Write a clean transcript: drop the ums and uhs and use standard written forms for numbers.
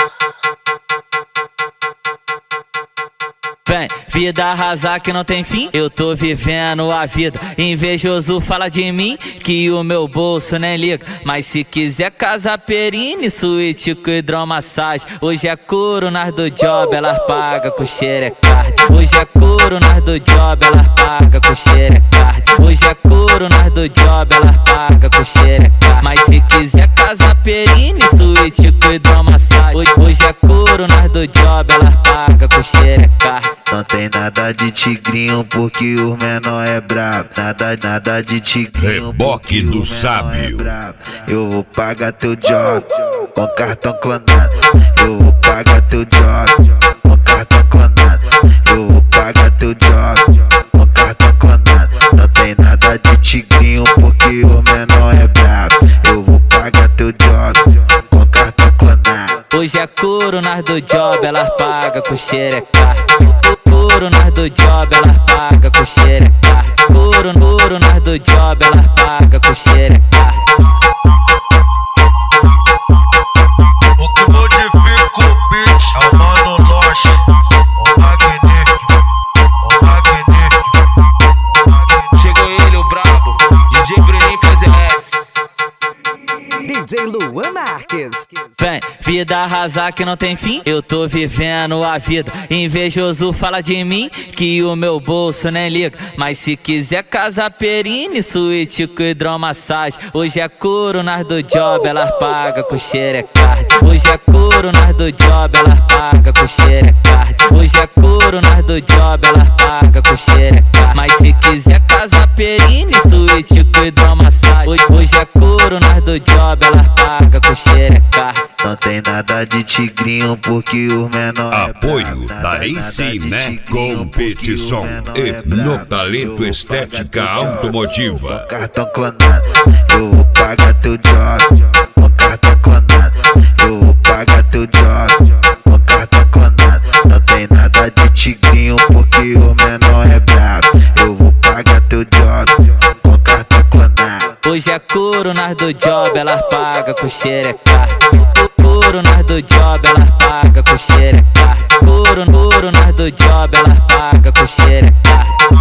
Vem, vida arrasar que não tem fim, eu tô vivendo a vida. Invejoso fala de mim, que o meu bolso nem liga. Mas se quiser casa perine, suíte com hidromassagem. Hoje é couro nas do job, elas pagam com xerecard. Hoje é couro nas do job, elas pagam com xerecard. Hoje é couro nas do job, elas pagam com xerecard. Mas se quiser casa perine, suíte com hidromassagem. Hoje é couro nas do job, elas pagam com xerecard. Não tem nada de tigrinho porque o menor é brabo. Nada de tigrinho. Reboque do sábio. Eu vou pagar teu job com cartão clonado. Eu vou pagar teu job com cartão clonado. Eu vou pagar teu job com cartão clonado. Não tem nada de tigrinho porque o menor é brabo. Eu vou pagar teu job com cartão clonado. Hoje é couro nas do job, elas pagam com xerecard. Couro nas do job, elas pagam com xerecard. Couro nas do job, elas pagam com xerecard. O que modifica o beat é o Mano Loche, o magnífico, o magnífico. Chegou ele, o brabo, DJ Bruninho PZS. DJ Luan Marques. Vem, vida arrasar que não tem fim, eu tô vivendo a vida. Invejoso fala de mim, que o meu bolso nem liga. Mas se quiser casa perine, suíte com hidromassagem. Hoje é couro nas do job, elas pagam com xerecard. Hoje é couro nas do job, elas pagam com xerecard. Hoje é couro nas do job, elas pagam com xerecard. Mas se quiser casa perine, suíte com hidromassagem. Hoje é couro nas do job, elas pagam com xerecard. Não tem nada de tigrinho porque o menor é Apoio brabo. da AC Né Competição e no Talento Estética Automotiva. Com cartão clonado. Eu vou pagar teu job com cartão clonado. Eu vou pagar teu job com cartão clonado. Não tem nada de tigrinho porque o menor é brabo. Eu vou pagar teu job com cartão clonado. Hoje é couro nas do job, elas pagam com xerecard. Couro nas do job, elas pagam com xerecard. Couro nas do job, elas pagam com xerecard.